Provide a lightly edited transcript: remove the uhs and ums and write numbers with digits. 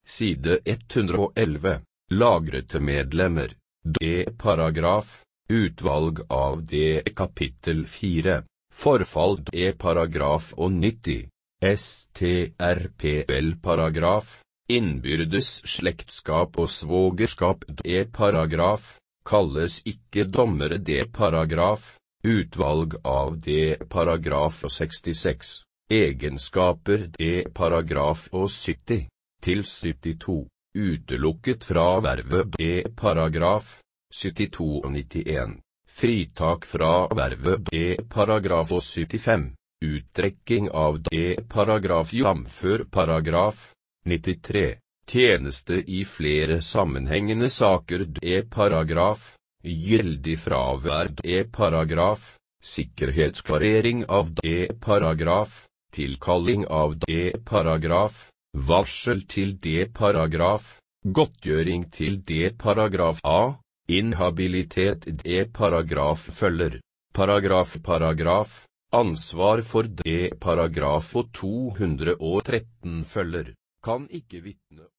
side 111, lagrete medlemmer, D-paragraf, utvalg av D kapittel 4, forfall D-paragraf og 90, STRPL-paragraf, innbyrdes slektskap og svogerskap D-paragraf, kalles ikke dommere D-paragraf, utvalg av D-paragraf og 66, egenskaper D-paragraf og 70, til 72, utelukket fra vervet D-paragraf, 72 og 91, fritak fra vervet D-paragraf og 75, uttrekking av D-paragraf jf. paragraf 93, tjeneste i flere sammenhengende saker D-paragraf, gyldig fravær D-paragraf, sikkerhetsklarering av D-paragraf, tilkalling av D-paragraf, varsel til D-paragraf, godtgjøring til D-paragraf A, inhabilitet D-paragraf følger, paragraf, ansvar for D-paragraf og 213 følger, kan ikke vitne.